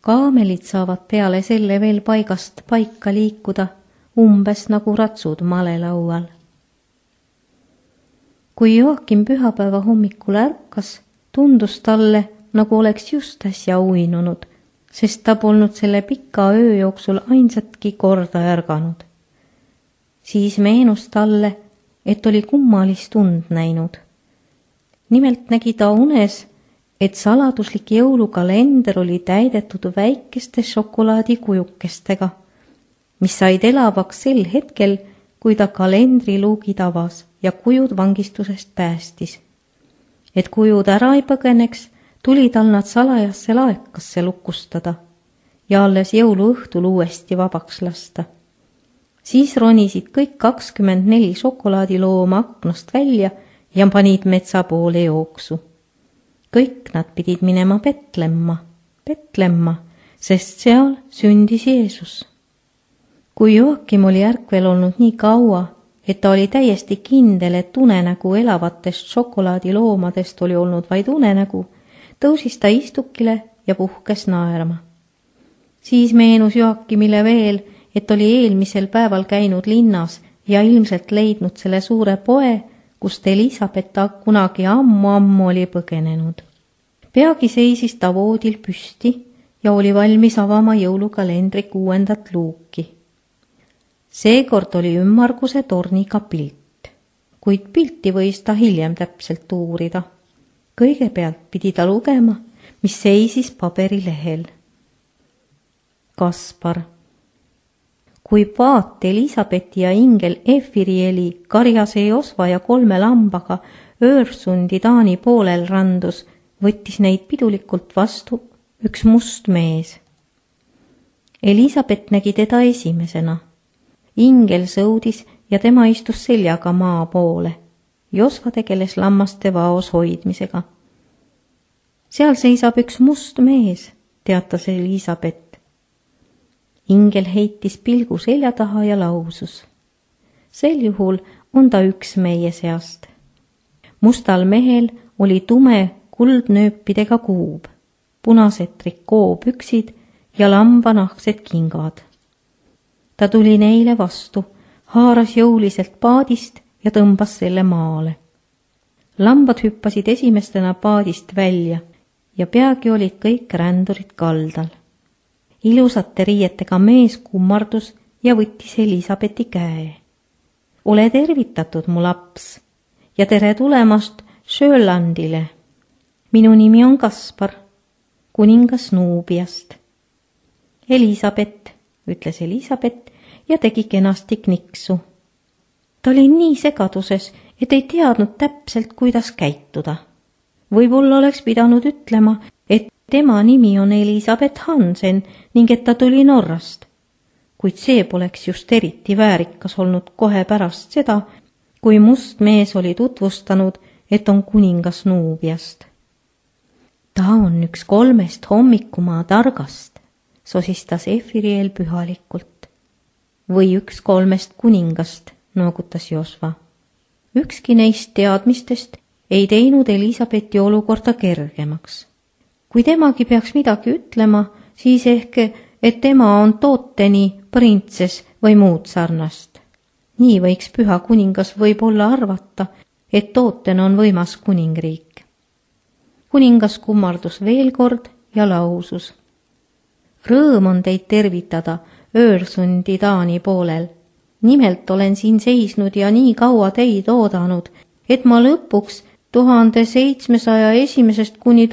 Kaamelid saavad peale selle veel paigast paika liikuda, umbes nagu ratsud malelaual. Kui Joakim pühapäeva hommikul ärkas, tundus talle, nagu oleks just äsja uinunud, sest ta polnud selle pika öö jooksul ainsatki korda ärganud. Siis meenus talle, et oli kummalist und näinud. Nimelt nägi ta unes, et saladuslik jõulukalender oli täidetud väikeste šokolaadikujukestega, mis said elavaks sel hetkel, kui ta kalendriluugid avas ja kujud vangistusest päästis. Et kujud ära ei põgeneks, tuli tal nad salajasse laekasse lukustada ja alles jõuluõhtul uuesti vabaks lasta. Siis ronisid kõik 24 šokolaadilooma aknast välja ja panid metsa poole jooksu. Kõik nad pidid minema Petlemma, sest seal sündis Jeesus. Kui Joakim oli ärkvel olnud nii kaua, et ta oli täiesti kindel, et unenägu elavatest šokolaadiloomadest oli olnud vaid unenägu, tõusis ta istukile ja puhkes naerma. Siis meenus Joakimile veel, et oli eelmisel päeval käinud linnas ja ilmselt leidnud selle suure poe, kust Elisabeth kunagi ammu oli põgenenud. Peagi seisis ta voodil püsti ja oli valmis avama jõulukalendri 6. luuki. Seekord oli ümmarguse torniga pilt, kuid pilti võis ta hiljem täpselt uurida. Kõigepealt pidi ta lugema, mis seisis paberilehel. Kaspar. Kui paat Elisabethi ja ingel Efirieli karjase Josva ja 3 lambaga Öörsundi Taani poolel randus, võttis neid pidulikult vastu üks must mees. Elisabeth nägi teda esimesena. Ingel sõudis ja tema istus seljaga maa poole. Josva tegeles lammaste vaos hoidmisega. Seal seisab üks must mees, teatas Elisabeth. Ingel heitis pilgu selja taha ja lausus. Sel juhul on ta üks meie seast. Mustal mehel oli tume kuldnööpidega kuub, punased trikoopüksid ja lambanahksed kingad. Ta tuli neile vastu, haaras jõuliselt paadist ja tõmbas selle maale. Lambad hüppasid esimestena paadist välja ja peagi olid kõik rändurid kaldal. Ilusate riietega mees kummardus ja võttis Elisabethi käe. Ole tervitatud, mu laps, ja tere tulemast Sjölandile. Minu nimi on Kaspar, kuningas Nuubiast. Elisabeth, ütles Elisabeth ja tegi kenasti kniksu. Ta oli nii segaduses, et ei teadnud täpselt, kuidas käituda. Võib-olla oleks pidanud ütlema, et tema nimi on Elisabeth Hansen ning et ta tuli Norrast, kuid see poleks just eriti väärikas olnud kohe pärast seda, kui must mees oli tutvustanud, et on kuningas Nuubiast. Ta on üks 3 hommikumaa targast, sosistas Efiriel pühalikult. Või üks 3 kuningast, noogutas Josva. Ükski neist teadmistest ei teinud Elisabethi olukorda kergemaks. Kui temagi peaks midagi ütlema, siis ehk, et tema on Tooteni printses või muud sarnast. Nii võiks püha kuningas võib-olla arvata, et Tooten on võimas kuningriik. Kuningas kummardus veel kord ja lausus. Rõõm on teid tervitada Öörsundi Taani poolel. Nimelt olen siin seisnud ja nii kaua teid oodanud, et ma lõpuks 1701 kuni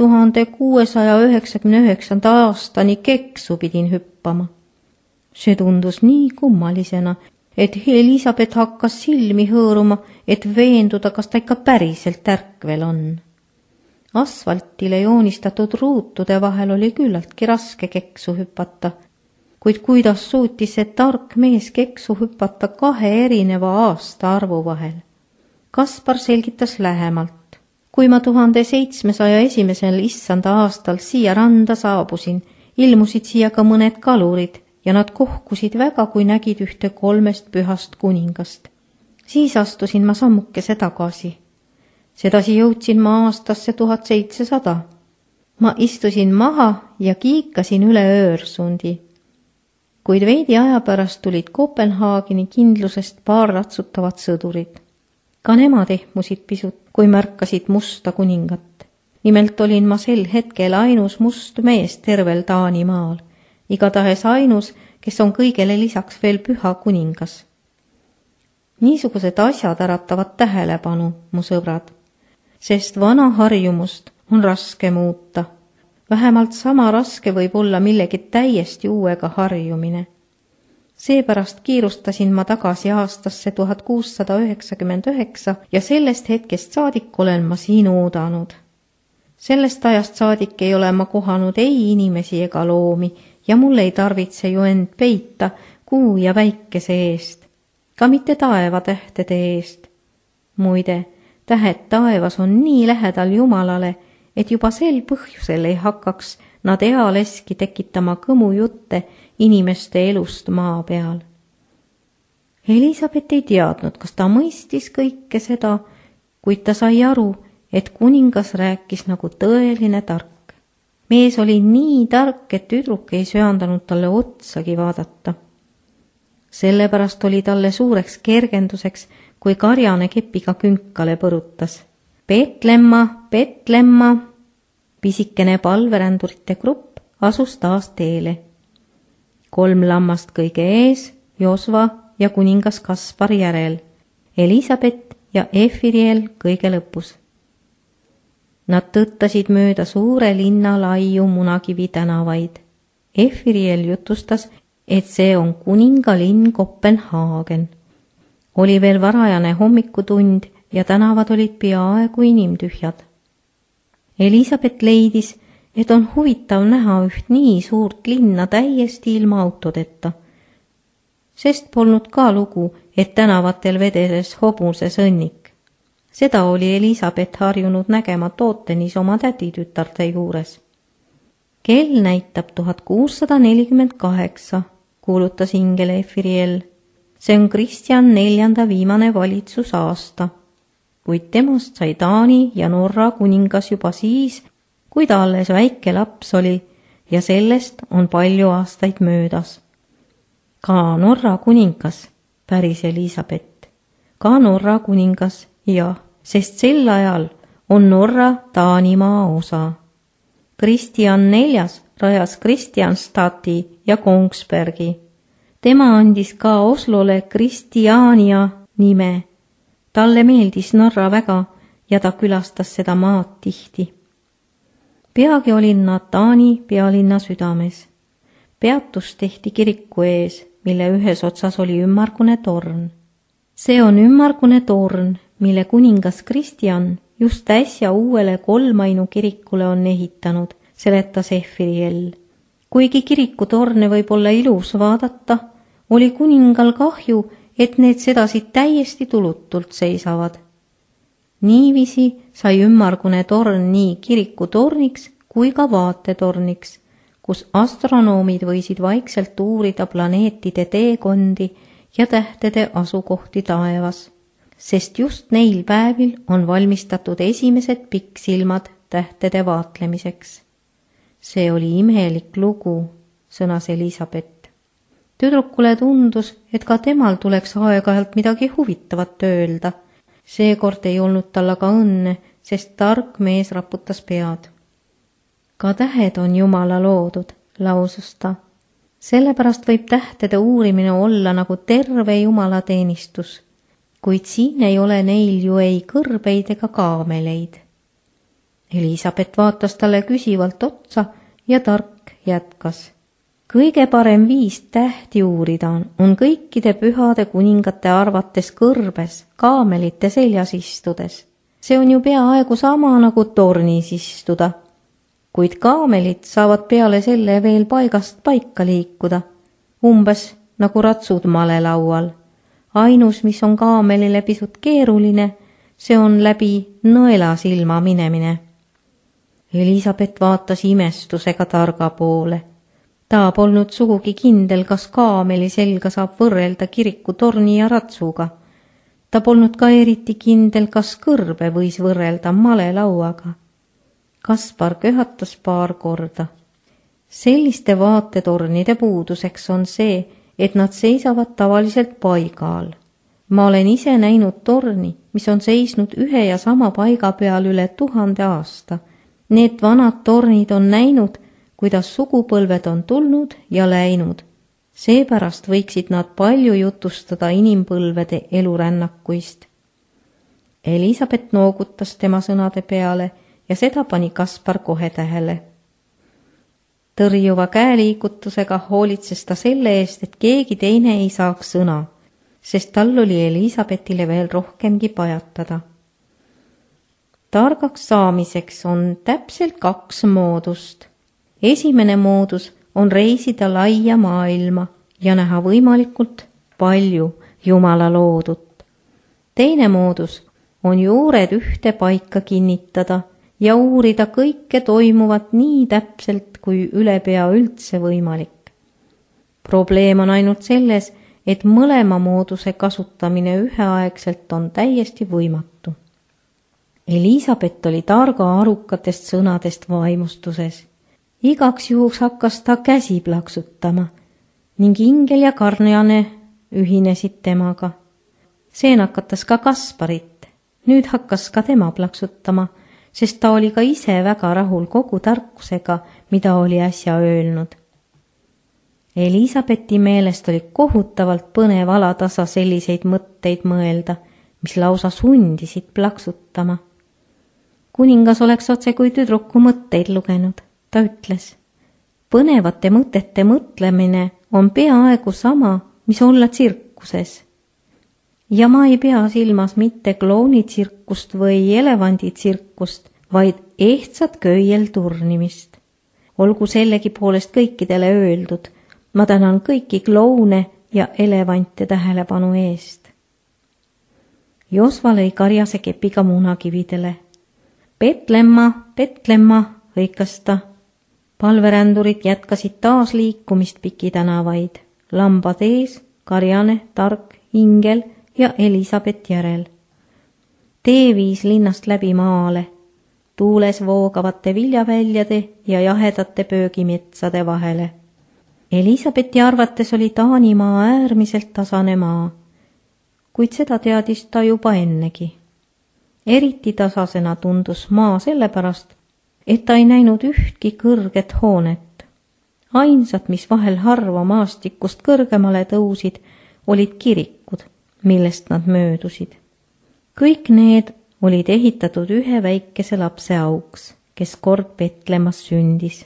1699 aastani keksu pidin hüppama. See tundus nii kummalisena, et Elisabeth hakkas silmi hõõruma, et veenduda, kas ta ikka päriselt ärkvel on. Asfaltile joonistatud ruutude vahel oli küllaltki raske keksu hüpata, kuid kuidas suutis see tark mees keksu hüpata 2 erineva aastaarvu vahel? Kaspar selgitas lähemalt. Kui ma 1701. issanda aastal siia randa saabusin, ilmusid siia ka mõned kalurid ja nad kohkusid väga, kui nägid ühte 3 pühast kuningast. Siis astusin ma sammukese tagasi. Sedasi jõudsin ma aastasse 1700. Ma istusin maha ja kiikasin üle Öörsundi. Kuid veidi aja pärast tulid Kopenhaageni kindlusest paar ratsutavat sõdurid. Ka nemad ehmusid pisut, kui märkasid musta kuningat. Nimelt olin ma sel hetkel ainus must mees tervel Taanimaal, igatahes ainus, kes on kõigele lisaks veel püha kuningas. Niisugused asjad äratavad tähelepanu, mu sõbrad, sest vana harjumust on raske muuta. Vähemalt sama raske võib olla millegi täiesti uuega harjumine. Seepärast kiirustasin ma tagasi aastasse 1699 ja sellest hetkest saadik olen ma siin oodanud. Sellest ajast saadik ei ole ma kohanud ei inimesi ega loomi ja mul ei tarvitse ju end peita kuu ja päikese eest, ka mitte taevatähtede eest. Muide, tähed taevas on nii lähedal Jumalale, et juba sel põhjusel ei hakkaks nad ealeski tekitama kõmujutte inimeste elust maa peal. Elisabeth ei teadnud, kas ta mõistis kõike seda, kuid ta sai aru, et kuningas rääkis nagu tõeline tark. Mees oli nii tark, et tüdruk ei söandanud talle otsagi vaadata. Sellepärast oli talle suureks kergenduseks, kui karjane kepiga künkale põrutas. Petlemma, Petlemma! Pisikene palverändurite grupp asus taas teele. 3 lammast kõige ees, Josva ja kuningas Kaspar järel, Elisabeth ja Efiriel kõige lõpus. Nad tõttasid mööda suure linna laiu munakivi tänavaid. Efiriel jutustas, et see on kuningalinn Kopenhaagen. Oli veel varajane hommikutund ja tänavad olid peaaegu inimtühjad. Elisabeth leidis, et on huvitav näha üht nii suurt linna täiesti ilma autodeta, sest polnud ka lugu, et tänavatel vedeles hobuse sõnnik. Seda oli Elisabeth harjunud nägema Tootenis oma täditütarde juures. Kell näitab 1648, kuulutas ingel Efiriel. See on Kristjan 4. viimane valitsusaasta, kuid temast sai Taani ja Norra kuningas juba siis, kui ta alles väike laps oli ja sellest on palju aastaid möödas. Ka Norra kuningas, päris Elisabeth. Ka Norra kuningas, jah, sest sel ajal on Norra Taanimaa osa. Kristjan 4. rajas Kristianstati ja Kongsbergi. Tema andis ka Oslole Kristiania nime. Talle meeldis Norra väga ja ta külastas seda maad tihti. Peagi olin nad Taani pealinna südames. Peatus tehti kiriku ees, mille ühes otsas oli ümmargune torn. See on ümmargune torn, mille kuningas Kristjan just äsja uuele kolmainu kirikule on ehitanud, seletas Efiriel. Kuigi kirikutorne võib olla ilus vaadata, oli kuningal kahju, et need sedasi täiesti tulutult seisavad. Niiviisi sai ümmargune torn nii kirikutorniks kui ka vaatetorniks, kus astronoomid võisid vaikselt uurida planeetide teekondi ja tähtede asukohti taevas, sest just neil päevil on valmistatud esimesed pikksilmad tähtede vaatlemiseks. See oli imelik lugu, sõnas Elisabeth. Tüdrukule tundus, et ka temal tuleks aeg-ajalt midagi huvitavat öelda. Seekord ei olnud tal aga õnne, sest tark mees raputas pead. Ka tähed on Jumala loodud, lausus ta. Sellepärast võib tähtede uurimine olla nagu terve Jumala teenistus, kuid siin ei ole neil ju ei kõrbeid ega kaameleid. Elisabeth vaatas talle küsivalt otsa ja tark jätkas. Kõige parem viis tähti uurida on kõikide pühade kuningate arvates kõrbes, kaamelite seljas istudes. See on ju peaaegu sama nagu tornis istuda, kuid kaamelid saavad peale selle veel paigast paika liikuda, umbes nagu ratsud malelaual. Ainus, mis on kaamelile pisut keeruline, see on läbi nõelasilma minemine. Elisabeth vaatas imestusega targa poole. Ta polnud sugugi kindel, kas kaameli selga saab võrrelda kirikutorni ja ratsuga. Ta polnud ka eriti kindel, kas kõrbe võis võrrelda malelauaga. Kaspar köhatas paar korda. Selliste vaatetornide puuduseks on see, et nad seisavad tavaliselt paigal. Ma olen ise näinud torni, mis on seisnud ühe ja sama paiga peal üle 1000 aasta. Need vanad tornid on näinud, kuidas sugupõlved on tulnud ja läinud. Seepärast võiksid nad palju jutustada inimpõlvede elurännakuist. Elisabeth noogutas tema sõnade peale ja seda pani Kaspar kohe tähele. Tõrjuva käeliikutusega hoolitses ta selle eest, et keegi teine ei saaks sõna, sest tal oli Elisabethile veel rohkemgi pajatada. Targaks saamiseks on täpselt 2 moodust. Esimene moodus on reisida laia maailma ja näha võimalikult palju Jumala loodut. Teine moodus on juured ühte paika kinnitada ja uurida kõike toimuvat nii täpselt kui ülepea üldse võimalik. Probleem on ainult selles, et mõlema mooduse kasutamine üheaegselt on täiesti võimatu. Elisabeth oli targa arukatest sõnadest vaimustuses. Igaks juhuks hakkas ta käsi plaksutama ning ingel ja Karnjane ühinesid temaga. See nakatas ka Kasparit. Nüüd hakkas ka tema plaksutama, sest ta oli ka ise väga rahul kogu tarkusega, mida oli äsja öelnud. Elisabethi meelest oli kohutavalt põnev alatasa selliseid mõtteid mõelda, mis lausa sundisid plaksutama. Kuningas oleks otse kui tüdruku mõtteid lugenud. Ta ütles, põnevate mõtete mõtlemine on peaaegu sama, mis olla tsirkuses. Ja ma ei pea silmas mitte kloonitsirkust või elevanditsirkust, vaid ehtsat köiel turnimist. Olgu sellegi poolest kõikidele öeldud, ma tänan kõiki kloune ja elevante tähelepanu eest. Josva lõi karjase kepiga munakividele. Petlemma, hõikas ta. Palverändurid jätkasid taas liikumist piki tänavaid. Lambad ees, Karjane, Tark, Ingel ja Elisabeth järel. Tee viis linnast läbi maale, tuules voogavate viljaväljade ja jahedate pöögimetsade vahele. Elisabethi arvates oli Taanimaa äärmiselt tasane maa, kuid seda teadis ta juba ennegi. Eriti tasasena tundus maa sellepärast, et ta ei näinud ühtki kõrget hoonet. Ainsad, mis vahel harva maastikust kõrgemale tõusid, olid kirikud, millest nad möödusid. Kõik need olid ehitatud ühe väikese lapse auks, kes kord Petlemas sündis.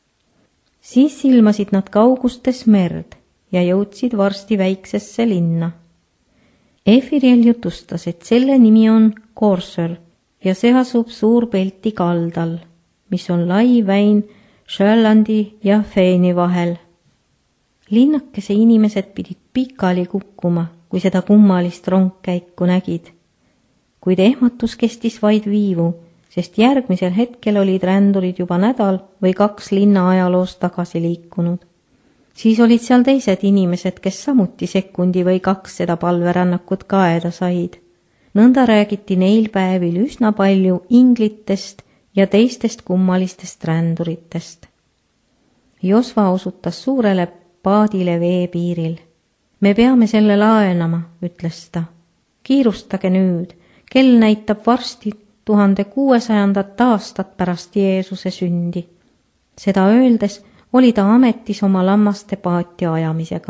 Siis silmasid nad kaugustes merd ja jõudsid varsti väiksesse linna. Efiriel jutustas, et selle nimi on Korsör ja see asub Suurpelti kaldal, mis on lai väin Sjölandi ja Feini vahel. Linnakese inimesed pidid pikali kukkuma, kui seda kummalist rongkäiku nägid. Kuid ehmatus kestis vaid viivu, sest järgmisel hetkel olid rändurid juba nädal või 2 linna ajaloos tagasi liikunud. Siis olid seal teised inimesed, kes samuti sekundi või 2 seda palverännakut kaeda said. Nõnda räägiti neil päevil üsna palju inglitest ja teistest kummalistest ränduritest. Josva osutas suurele paadile veepiiril. Me peame selle laenama, ütles ta. Kiirustage nüüd, kell näitab varsti 1600. aastat pärast Jeesuse sündi. Seda öeldes oli ta ametis oma lammaste paati ajamisega.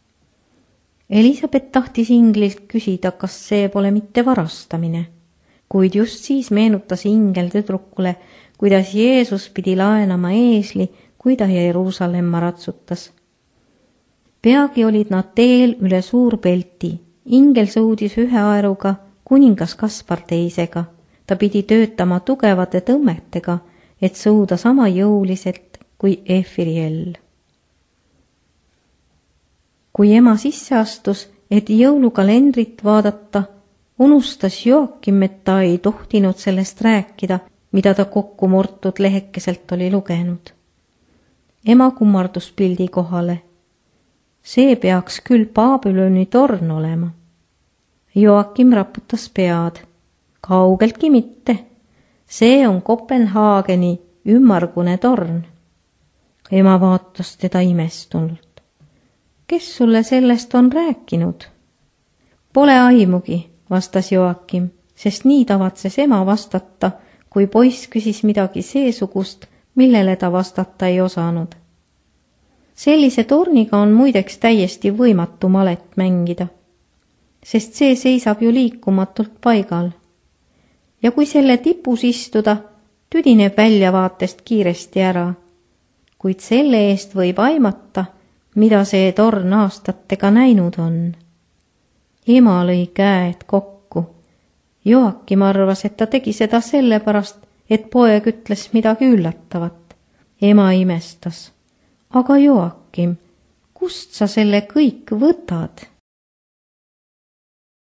Elisabeth tahtis inglilt küsida, kas see pole mitte varastamine, kuid just siis meenutas ingel tüdrukule, kuidas Jeesus pidi laenama eesli, kui ta Jeruusalemma ratsutas. Peagi olid nad teel üle Suurpelti. Ingel sõudis ühe aeruga, kuningas Kaspar teisega. Ta pidi töötama tugevate tõmmetega, et sõuda sama jõuliselt kui Efiriel. Kui ema sisse astus, et jõulukalendrit vaadata, unustas Joakim, et ta ei tohtinud sellest rääkida, mida ta kokku murtud lehekeselt oli lugenud. Ema kummardus pildi kohale. See peaks küll Babyloni torn olema. Joakim raputas pead. Kaugeltki mitte. See on Kopenhaageni ümmargune torn. Ema vaatas teda imestunult. Kes sulle sellest on rääkinud? Pole aimugi, vastas Joakim, sest nii tavatses ema vastata, kui poiss küsis midagi seesugust, millele ta vastata ei osanud. Sellise torniga on muideks täiesti võimatu malet mängida, sest see seisab ju liikumatult paigal. Ja kui selle tipus istuda, tüdineb väljavaatest kiiresti ära, kuid selle eest võib aimata, mida see torn aastatega näinud on. Ema lõi käed kokku. Joakim arvas, et ta tegi seda sellepärast, et poeg ütles midagi üllatavat. Ema imestas. Aga Joakim, kust sa selle kõik võtad?